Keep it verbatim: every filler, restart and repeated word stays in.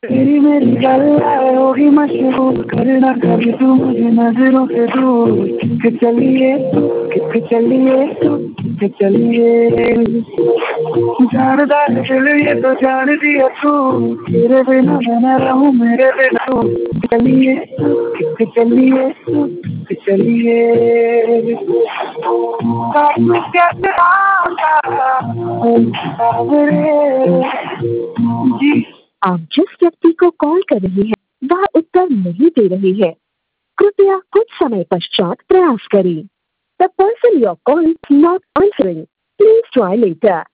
तेरी मेरी गल्ला होगी मशहूर, करना कभी तू मुझे नजरों से दूर। किसके चलिए किसके चलिए किसके चलिए, जानदार दिल ये तो जान दिया तू, तेरे बिना मैं न रहूं मेरे बिना तू। चलिए किसके चलिए किसके चलिए, जी। आप जिस व्यक्ति को कॉल कर रही हैं वह उत्तर नहीं दे रही है, कृपया कुछ समय पश्चात प्रयास करें। The person your call not answering, please try letter.